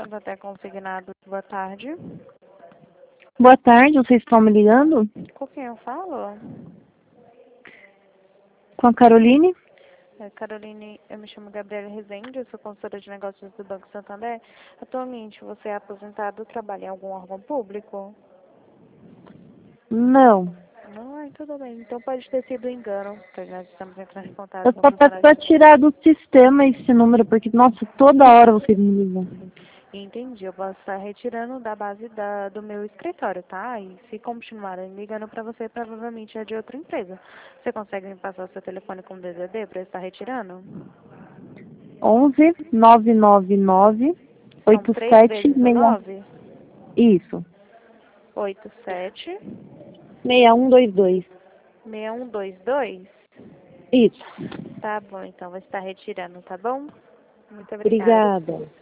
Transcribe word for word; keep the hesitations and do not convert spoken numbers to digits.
Até consignado. Boa tarde. Boa tarde, vocês estão me ligando? Com quem eu falo? Com a Caroline? É, Caroline, eu me chamo Gabriela Rezende, eu sou consultora de negócios do Banco Santander. Atualmente, você é aposentado, trabalha em algum órgão público? Não. Não, ai, tudo bem. Então pode ter sido engano, porque nós estamos entrando em contato Eu com só peço pra funcionários. tirar do sistema esse número, porque, nossa, toda hora vocês me ligam. Entendi, eu posso estar retirando da base da, do meu escritório, tá? E se continuarem ligando para você, provavelmente é de outra empresa. Você consegue me passar o seu telefone com D D D para eu estar retirando? onze, nove nove nove, São oito três sete vezes o seis. nove? Isso. Oito sete seis um dois dois. seis um dois dois. Isso. Tá bom, então vou estar retirando, tá bom? Muito obrigada. Obrigada.